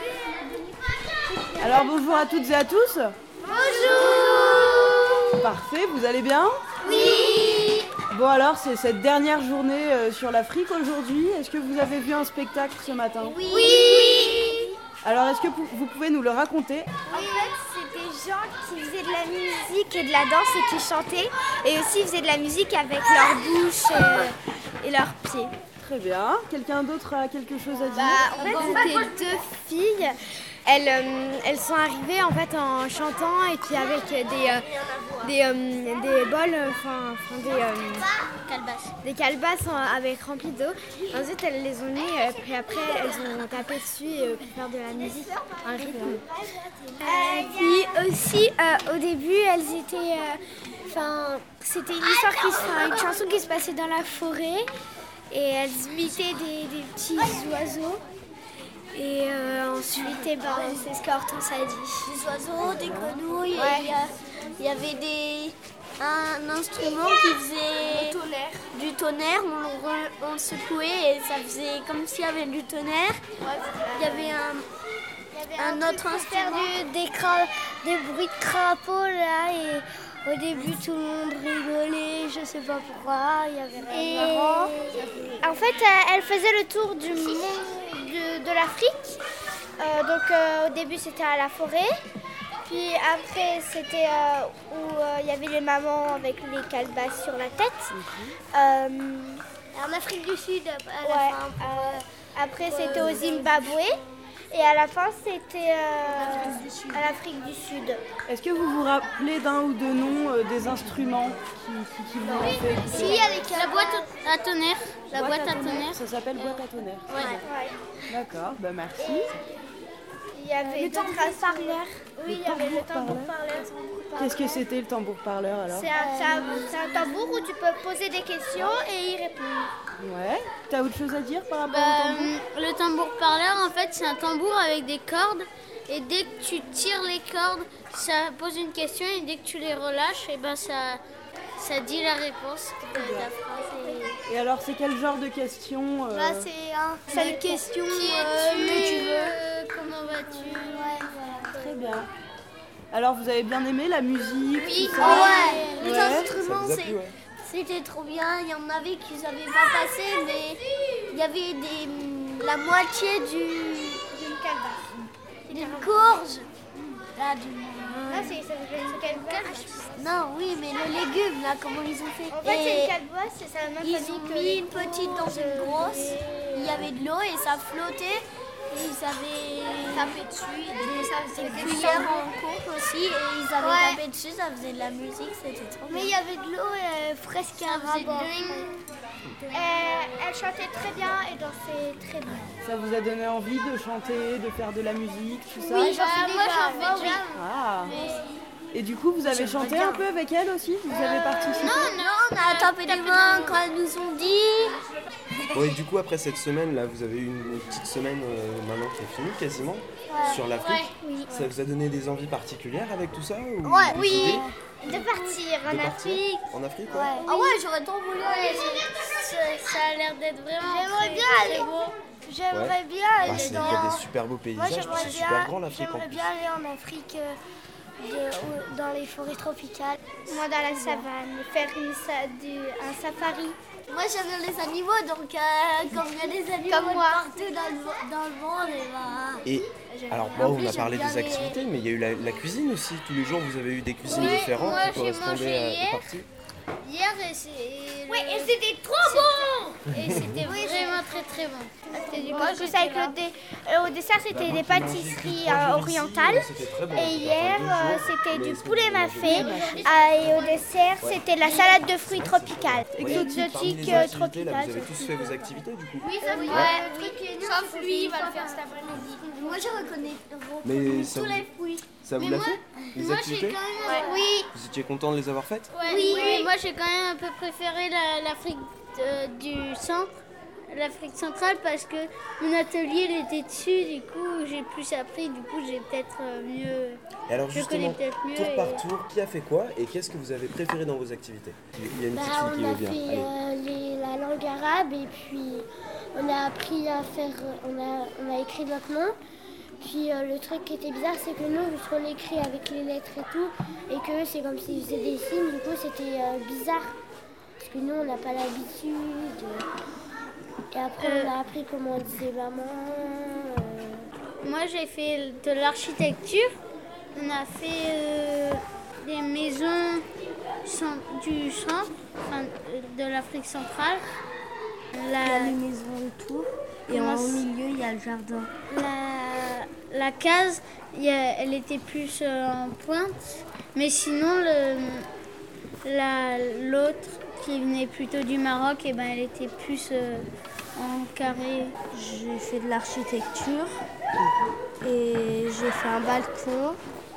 Alors bonjour à toutes et à tous. Bonjour. Parfait, vous allez bien? Oui. Bon alors, c'est cette dernière journée sur l'Afrique aujourd'hui. Est-ce que vous avez vu un spectacle ce matin? Oui. Alors est-ce que vous pouvez nous le raconter? En fait, c'est des gens qui faisaient de la musique et de la danse et qui chantaient. Et aussi ils faisaient de la musique avec leur bouche et leurs pieds. Très bien. Quelqu'un d'autre a quelque chose à dire? En fait, c'était deux filles. Elles sont arrivées en fait en chantant et puis avec des bols, des calebasses avec remplis d'eau. Ensuite, elles les ont mis, puis après elles ont tapé dessus pour faire de la musique, un rythme. Puis aussi, au début, elles étaient, c'était une chanson qui se passait dans la forêt et elles imitaient des petits oiseaux. Et ensuite, c'est ce qu'Hortense a dit. Des oiseaux, des grenouilles, ouais. Il y avait un instrument qui faisait du tonnerre. On le secouait et ça faisait comme s'il y avait du tonnerre. Ouais. Il y avait un autre instrument. Des bruits de crapauds là et au début tout le monde rigolait, je sais pas pourquoi, il y avait rien de marrant. En fait, elle faisait le tour du monde de l'Afrique. Au début c'était à la forêt, puis après c'était où il y avait les mamans avec les calebasses sur la tête. En Afrique du Sud, à la fin. Après c'était au Zimbabwe. Et à la fin, c'était à l'Afrique du Sud. Est-ce que vous vous rappelez d'un ou deux noms des instruments qui vous ont fait écouter? Si, il y a la boîte à tonnerre. La boîte à tonnerre. Ça s'appelle boîte à tonnerre. Ouais. D'accord, merci. Il y avait le tambour-parleur. Oui, il y avait le tambour-parleur. Qu'est-ce que c'était le tambour-parleur alors? C'est un tambour où tu peux poser des questions et y répondre. Ouais. T'as autre chose à dire par rapport au tambour? Le tambour-parleur, en fait, c'est un tambour avec des cordes. Et dès que tu tires les cordes, ça pose une question. Et dès que tu les relâches, et ça dit la réponse de la phrase. Et alors, c'est quel genre de question C'est une question. Qui es-tu? Que tu veux? Comment vas-tu? Ouais, très bien. Alors, vous avez bien aimé la musique? Oui, tout ça? Les instruments, c'était trop bien. Il y en avait qui n'avaient pas passé, mais il y avait la moitié d'une calebasse. D'une courge. Ça s'appelle une calebasse. Non, oui, mais le légume, là, comment ils ont fait? En fait, c'est une calebasse, c'est la même Ils ont mis une petite dans une grosse. Il y avait de l'eau et ça flottait. Et ils avaient tapé dessus. Des cuillères en coupe aussi. Et ils avaient tapé dessus, ça faisait de la musique, c'était trop bien. Mais il y avait de l'eau presque à rabord. Elle chantait très bien et dansait très bien. Ça vous a donné envie de chanter, de faire de la musique, tout ça? Oui, moi j'en veux. Ah. Et du coup, vous avez chanté un peu avec elle aussi? Vous avez participé? Non, on a tapé des mains quand elles nous ont dit. Bon, et du coup, après cette semaine, là, vous avez eu une petite semaine maintenant qui est finie quasiment sur l'Afrique. Oui. Ça vous a donné des envies particulières avec tout ça ou Oui. De partir en Afrique. En Afrique, ouais. Ah ouais, j'aurais trop voulu aller. Ça a l'air d'être vraiment. J'aimerais bien aller. J'aimerais bien aller il y a des super beaux paysages, c'est super grand l'Afrique en J'aimerais plus. bien aller en Afrique. Dans les forêts tropicales. Moi dans la savane, faire un safari. Moi j'aime bien les animaux, donc quand il y a des animaux partout dans le monde, et alors bon, on a parlé des activités, mais il y a eu la cuisine aussi. Tous les jours vous avez eu des cuisines différentes qui correspondaient aux parties. Hier et c'est... Oui, et c'était trop bon. Et c'était vraiment très très bon. Moi je sais au dessert c'était des pâtisseries orientales et hier c'était du poulet mafé et au dessert c'était la salade de fruits tropicale, exotique tropicale. Vous avez tous fait vos activités du coup? Oui, ça oui. Sauf lui, il va le faire cet après-midi. Moi je reconnais Mais ça tous vous, les fruits. ça vous l'a fait? Les activités? Oui. Vous étiez content de les avoir faites? Oui, moi j'ai quand même un peu préféré l'Afrique du centre, l'Afrique centrale parce que mon atelier il était dessus, du coup j'ai plus appris, du coup j'ai peut-être mieux. Et alors justement, tour par et... tour, qui a fait quoi et qu'est-ce que vous avez préféré dans vos activités? Il y a une petite fille qui veut bien. On a fait la langue arabe et puis on a appris à faire, on a écrit notre nom. Puis le truc qui était bizarre, c'est que nous, on l'écrit avec les lettres et tout, et que c'est comme s'ils faisaient des signes, du coup c'était bizarre. Parce que nous, on n'a pas l'habitude. Et après, on a appris comment on disait maman. Moi, j'ai fait de l'architecture. On a fait des maisons du centre, enfin, de l'Afrique centrale. Il y a les maisons autour. Et en milieu, il y a le jardin. La case, elle était plus en pointe. Mais sinon, l'autre qui venait plutôt du Maroc, et ben, elle était plus en carré. J'ai fait de l'architecture et j'ai fait un balcon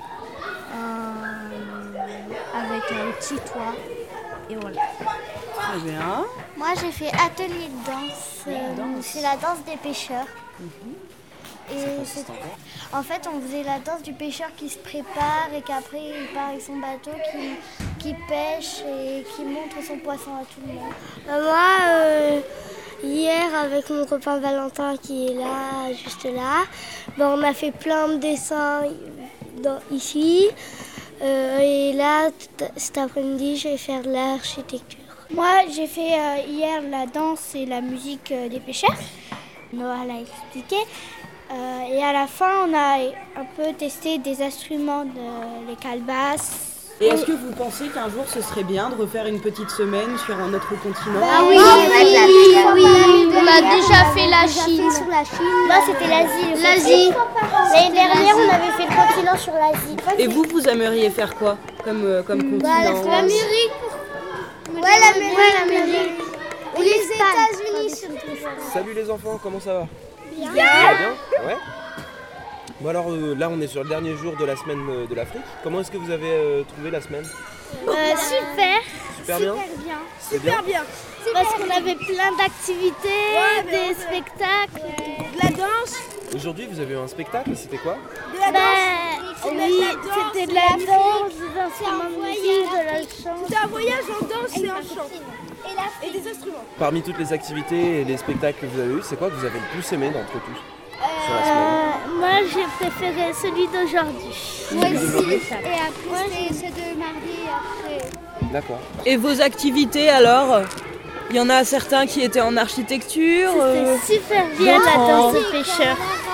avec un petit toit. Et voilà. Très bien. Moi, j'ai fait atelier de danse. C'est la danse des pêcheurs. Et en fait, on faisait la danse du pêcheur qui se prépare et qu'après il part avec son bateau, qui pêche et qui montre son poisson à tout le monde. Moi, hier, avec mon copain Valentin qui est là, juste là, on a fait plein de dessins ici. Et là, cet après-midi, je vais faire de l'architecture. Moi, j'ai fait hier la danse et la musique des pêcheurs. Noah l'a expliqué. Et à la fin, on a un peu testé des instruments, les calebasses. Et est-ce que vous pensez qu'un jour ce serait bien de refaire une petite semaine sur un autre continent? Ah oui, on a déjà fait la Chine. Sur la Chine. Là, c'était l'Asie. L'année dernière, on avait fait le continent sur l'Asie. Et vous aimeriez faire quoi comme continent? L'Amérique. Ouais, l'Amérique. Et les États-Unis surtout. Salut les enfants, comment ça va? Bien. Ça va bien? Ouais. Bon alors là on est sur le dernier jour de la semaine de l'Afrique. Comment est-ce que vous avez trouvé la semaine? Super. Super bien. Super bien. Parce qu'on avait plein d'activités, des spectacles, de la danse. Aujourd'hui vous avez eu un spectacle, c'était quoi? Oui, c'était de la danse, des instruments de musique, de la chant. C'était un voyage en danse et en chant. Et des instruments. Parmi toutes les activités et les spectacles que vous avez eus, c'est quoi que vous avez le plus aimé d'entre tous sur la semaine? Moi j'ai préféré celui d'aujourd'hui. Moi aussi. Et après c'est de mardi après. D'accord. Et vos activités alors? Il y en a certains qui étaient en architecture. C'était super bien la danse des pêcheurs.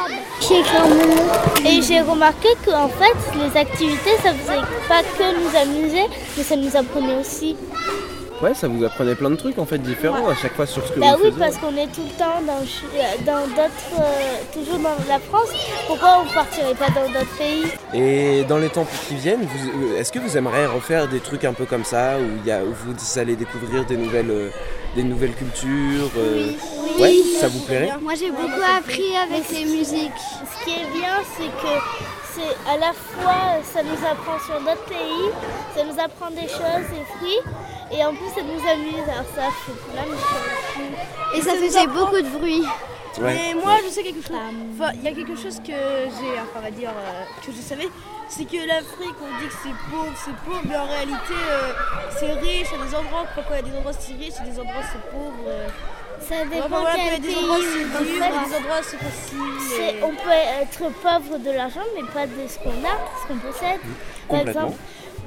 Et j'ai remarqué qu'en fait les activités ça faisait pas que nous amuser, mais ça nous apprenait aussi. Ouais, ça vous apprenait plein de trucs en fait différents à chaque fois sur ce que vous oui, faisiez. parce qu'on est tout le temps dans d'autres, toujours dans la France. Pourquoi on partirait pas dans d'autres pays? Et dans les temps qui viennent, est-ce que vous aimeriez refaire des trucs un peu comme ça, où vous allez découvrir des nouvelles cultures? Oui. Ouais, ça vous plairait? Moi j'ai beaucoup appris avec les musiques. Ce qui est bien, c'est que c'est à la fois ça nous apprend sur d'autres pays, ça nous apprend des choses, des fruits, et en plus ça nous amuse. Alors ça fait plein de choses. Et ça faisait beaucoup de bruit. Ouais. Et moi je sais quelque chose. Enfin, il y a quelque chose que j'ai, on va dire, que je savais, c'est que l'Afrique, on dit que c'est pauvre, mais en réalité c'est riche. Il y a des endroits, pourquoi il y a des endroits c'est riche, il y a des endroits c'est pauvre. Ça dépend quel pays. Il y a des endroits c'est dur, il y a des endroits c'est facile. On peut être pauvre de l'argent, mais pas de ce qu'on a, ce qu'on possède. Par exemple,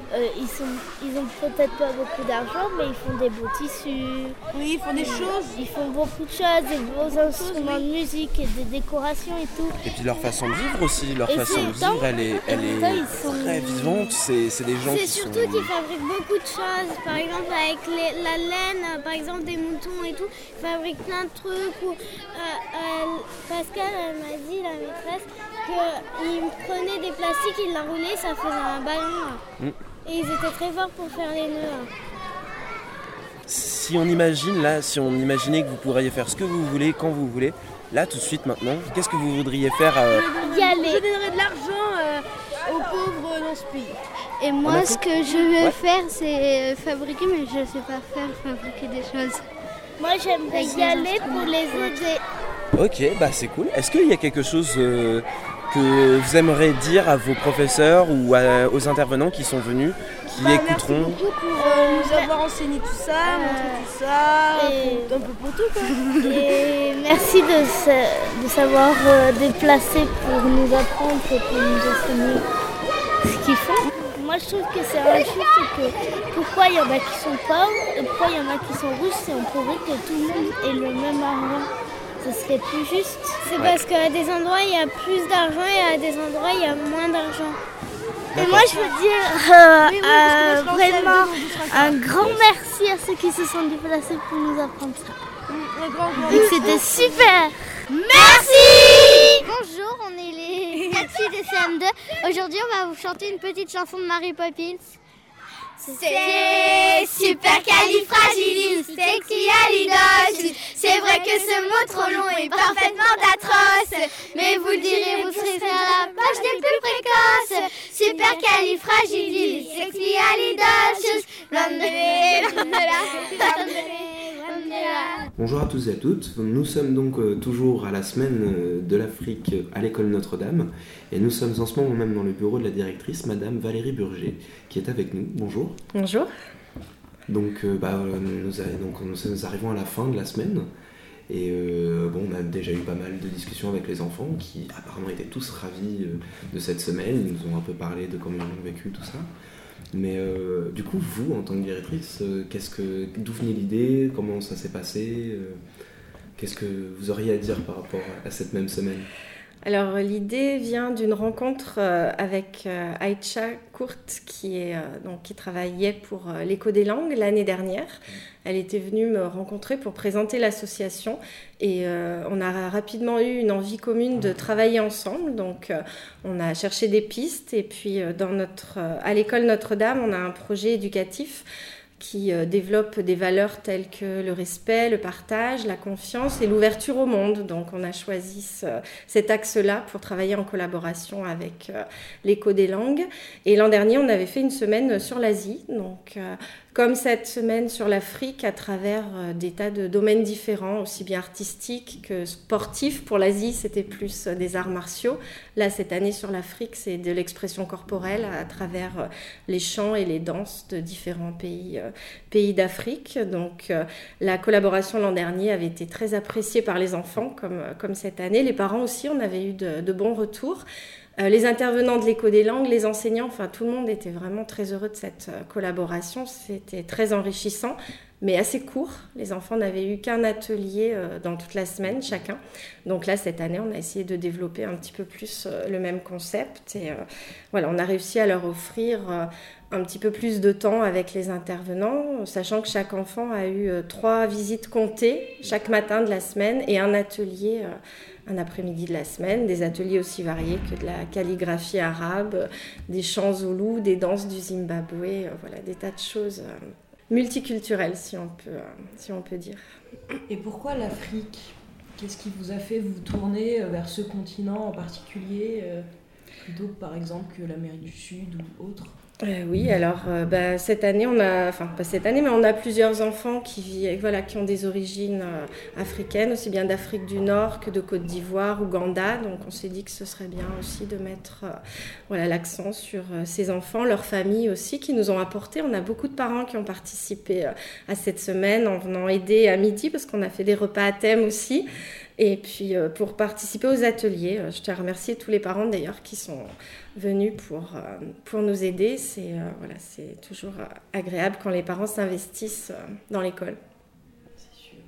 ils ont peut-être pas beaucoup d'argent, mais ils font des beaux tissus. Oui, ils font des choses. Ils font beaucoup de choses, des beaux instruments de musique et des décorations et tout. Et puis leur façon de vivre aussi, leur façon de vivre, elle est très vivante. C'est des gens qui sont... C'est surtout qu'ils fabriquent beaucoup de choses. Par exemple, avec la laine, par exemple des moutons et tout, ils fabriquent plein de trucs. Pascal, elle m'a dit, la maîtresse, qu'ils prenaient des plastiques, ils l'enroulaient, ça faisait un ballon. Et ils étaient très forts pour faire les nœuds. Si on imaginait que vous pourriez faire ce que vous voulez, quand vous voulez, là tout de suite maintenant, qu'est-ce que vous voudriez faire Y aller. Je donnerais de l'argent aux pauvres dans ce pays. Et moi, ce que je veux faire, c'est fabriquer, mais je ne sais pas fabriquer des choses. Moi, j'aimerais y aller pour les aider. Ok, bah c'est cool. Est-ce qu'il y a quelque chose que vous aimeriez dire à vos professeurs ou aux intervenants qui sont venus, qui écouteront? Merci beaucoup pour nous avoir enseigné tout ça, montré tout ça, un peu pour tout quoi. Et merci de savoir déplacer pour nous apprendre et pour nous enseigner ce qu'ils font. Moi je trouve que c'est injuste, c'est que pourquoi il y en a qui sont pauvres et pourquoi il y en a qui sont riches, et on pourrait que tout le monde ait le même argent. Ce serait plus juste. C'est parce qu'à des endroits il y a plus d'argent et à des endroits il y a moins d'argent. Et moi je veux dire vraiment un grand merci à ceux qui se sont déplacés pour nous apprendre ça. Et c'était super. Merci. Bonjour, on est les 4 filles de CM2. Aujourd'hui on va vous chanter une petite chanson de Mary Poppins. C'est supercalifragilisticexpialidocious. C'est vrai que ce mot trop long est parfaitement atroce, mais vous le direz, vous serez à la page des plus précoces. Supercalifragilisticexpialidocious. Bonjour à tous et à toutes, nous sommes donc toujours à la semaine de l'Afrique à l'école Notre-Dame et nous sommes en ce moment même dans le bureau de la directrice, Madame Valérie Burger, qui est avec nous. Bonjour. Bonjour. Donc, nous arrivons à la fin de la semaine et on a déjà eu pas mal de discussions avec les enfants qui apparemment étaient tous ravis de cette semaine. Ils nous ont un peu parlé de comment ils ont vécu tout ça. Mais du coup, vous, en tant que directrice, d'où venait l'idée? Comment ça s'est passé? Qu'est-ce que vous auriez à dire par rapport à cette même semaine? Alors l'idée vient d'une rencontre avec Aïcha Kurt qui travaillait pour l'Écho des langues l'année dernière. Elle était venue me rencontrer pour présenter l'association et on a rapidement eu une envie commune de travailler ensemble. Donc on a cherché des pistes et puis à l'école Notre-Dame, on a un projet éducatif qui développe des valeurs telles que le respect, le partage, la confiance et l'ouverture au monde. Donc on a choisi cet axe-là pour travailler en collaboration avec l'Écho des langues. Et l'an dernier, on avait fait une semaine sur l'Asie. Donc comme cette semaine sur l'Afrique à travers des tas de domaines différents, aussi bien artistiques que sportifs. Pour l'Asie, c'était plus des arts martiaux. Là, cette année sur l'Afrique, c'est de l'expression corporelle à travers les chants et les danses de différents pays d'Afrique. Donc, la collaboration l'an dernier avait été très appréciée par les enfants, comme cette année. Les parents aussi, on avait eu de bons retours. Les intervenants de l'Écho des langues, les enseignants, enfin tout le monde était vraiment très heureux de cette collaboration. C'était très enrichissant, mais assez court. Les enfants n'avaient eu qu'un atelier dans toute la semaine chacun. Donc là, cette année, on a essayé de développer un petit peu plus le même concept. Et voilà, on a réussi à leur offrir un petit peu plus de temps avec les intervenants, sachant que chaque enfant a eu 3 visites comptées chaque matin de la semaine et un atelier un après-midi de la semaine, des ateliers aussi variés que de la calligraphie arabe, des chants zoulous, des danses du Zimbabwe, voilà, des tas de choses multiculturelles, si on peut dire. Et pourquoi l'Afrique? Qu'est-ce qui vous a fait vous tourner vers ce continent en particulier, plutôt que par exemple que l'Amérique du Sud ou autre? Oui, alors cette année, pas cette année, mais on a plusieurs enfants qui ont des origines africaines, aussi bien d'Afrique du Nord que de Côte d'Ivoire, Ouganda. Donc on s'est dit que ce serait bien aussi de mettre l'accent sur ces enfants, leurs familles aussi, qui nous ont apporté. On a beaucoup de parents qui ont participé à cette semaine en venant aider à midi, parce qu'on a fait des repas à thème aussi. Et puis pour participer aux ateliers, je tiens à remercier tous les parents d'ailleurs qui sont venus pour nous aider. C'est toujours agréable quand les parents s'investissent dans l'école. C'est sûr.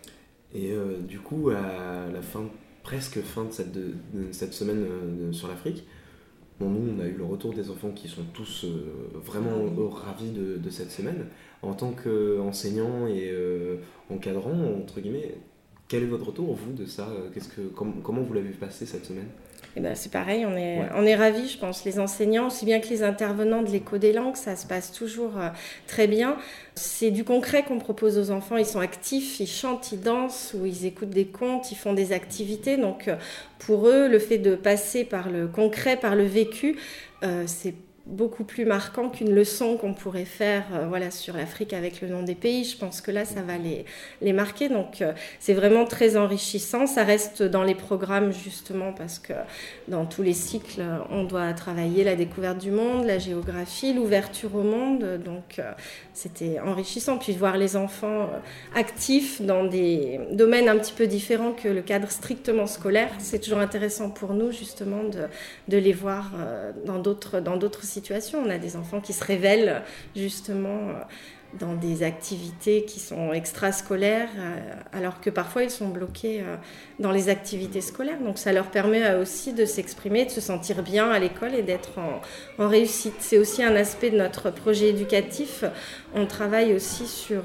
Et du coup, à la presque fin de cette semaine sur l'Afrique, nous, on a eu le retour des enfants qui sont tous vraiment ravis de cette semaine. En tant qu'enseignant et encadrant, entre guillemets, quel est votre retour, vous, de ça ? Comment vous l'avez passé cette semaine ? Eh ben, c'est pareil, on est ravis, je pense. Les enseignants, aussi bien que les intervenants de l'écho des langues, ça se passe toujours très bien. C'est du concret qu'on propose aux enfants. Ils sont actifs, ils chantent, ils dansent, ou ils écoutent des contes, ils font des activités. Donc pour eux, le fait de passer par le concret, par le vécu, c'est beaucoup plus marquant qu'une leçon qu'on pourrait faire sur l'Afrique avec le nom des pays. Je pense que là, ça va les marquer. Donc, c'est vraiment très enrichissant. Ça reste dans les programmes, justement, parce que dans tous les cycles, on doit travailler la découverte du monde, la géographie, l'ouverture au monde. Donc, c'était enrichissant. Puis, voir les enfants actifs dans des domaines un petit peu différents que le cadre strictement scolaire, c'est toujours intéressant pour nous, justement, de les voir dans d'autres situations. On a des enfants qui se révèlent justement dans des activités qui sont extrascolaires, alors que parfois ils sont bloqués dans les activités scolaires. Donc ça leur permet aussi de s'exprimer, de se sentir bien à l'école et d'être en réussite. C'est aussi un aspect de notre projet éducatif. On travaille aussi sur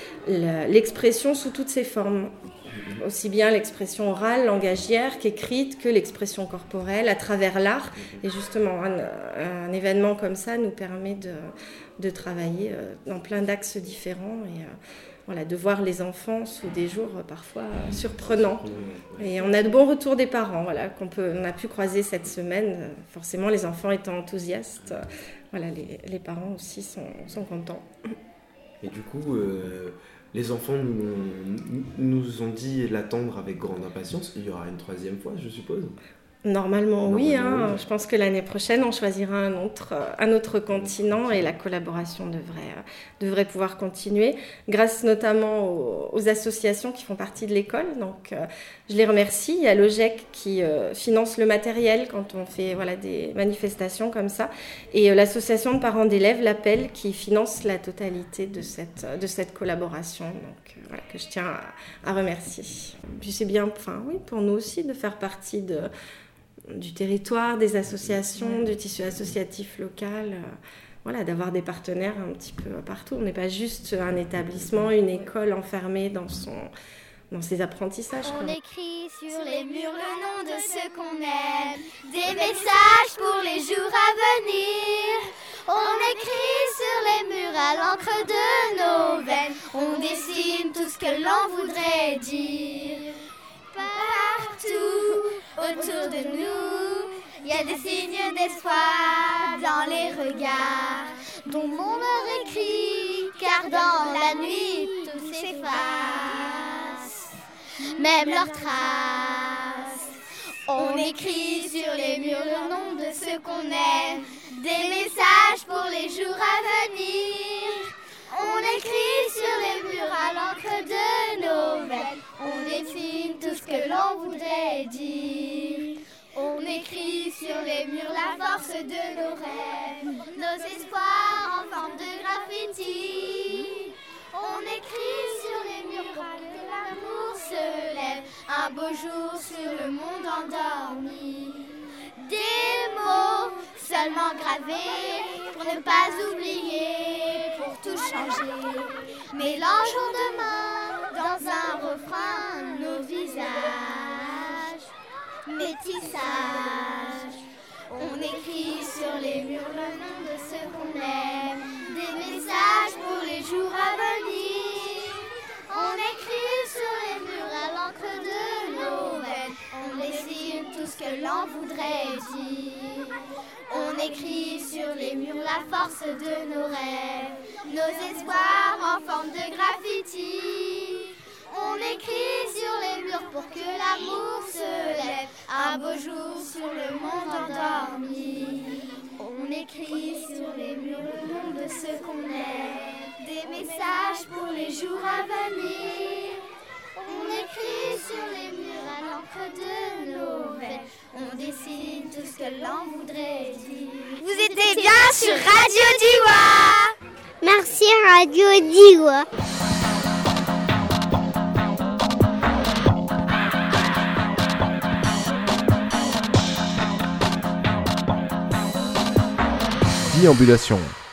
l'expression sous toutes ses formes. Aussi bien l'expression orale, langagière qu'écrite, que l'expression corporelle à travers l'art. Et justement, un événement comme ça nous permet de travailler dans plein d'axes différents et de voir les enfants sous des jours parfois surprenants. Et on a de bons retours des parents qu'on a pu croiser cette semaine. Forcément, les enfants étant enthousiastes, les parents aussi sont contents. Et du coup... les enfants nous ont dit l'attendre avec grande impatience. Il y aura une troisième fois, je suppose. Normalement, oui. Je pense que l'année prochaine, on choisira un autre continent et la collaboration devrait pouvoir continuer, grâce notamment aux associations qui font partie de l'école. Donc, je les remercie. Il y a l'OGEC qui finance le matériel quand on fait des manifestations comme ça, et l'association de parents d'élèves, l'APEL, qui finance la totalité de cette collaboration. Donc, que je tiens à remercier. Puis c'est bien, pour nous aussi, de faire partie du territoire, des associations, du tissu associatif local, d'avoir des partenaires un petit peu partout. On n'est pas juste un établissement, une école enfermée dans ses apprentissages. On écrit sur les murs le nom de ceux qu'on aime, des messages pour les jours à venir. On écrit sur les murs à l'encre de nos veines, on dessine tout ce que l'on voudrait dire. Partout autour de nous, il y a des signes d'espoir dans les regards dont on leur écrit, car dans la nuit tout s'efface, même leurs traces. On écrit sur les murs le nom de ceux qu'on aime, des messages pour les jours à venir. On écrit sur les murs à l'encre de nos veines, on dessine tout ce que l'on voudrait dire. On écrit sur les murs la force de nos rêves, nos espoirs en forme de graffiti. On écrit sur les murs que l'amour se lève, un beau jour sur le monde endormi. Des mots seulement gravés pour ne pas oublier, pour tout changer. Mélangeons demain dans un refrain nos visages. Métissage. On écrit sur les murs le nom de ceux qu'on aime, des messages pour les jours à venir. On écrit sur les murs à l'encre de nos veines, on dessine tout ce que l'on voudrait dire. On écrit sur les murs la force de nos rêves, nos espoirs en forme de graffiti. On écrit sur les murs pour que l'amour se lève, un beau jour sur le monde endormi. On écrit sur les murs le nom de ceux qu'on aime, des messages pour les jours à venir. On écrit sur les murs à l'encre de nos veines. On dessine tout ce que l'on voudrait dire. Vous étiez bien sur Radio Diwa. Merci Radio Diwa. Déambulation.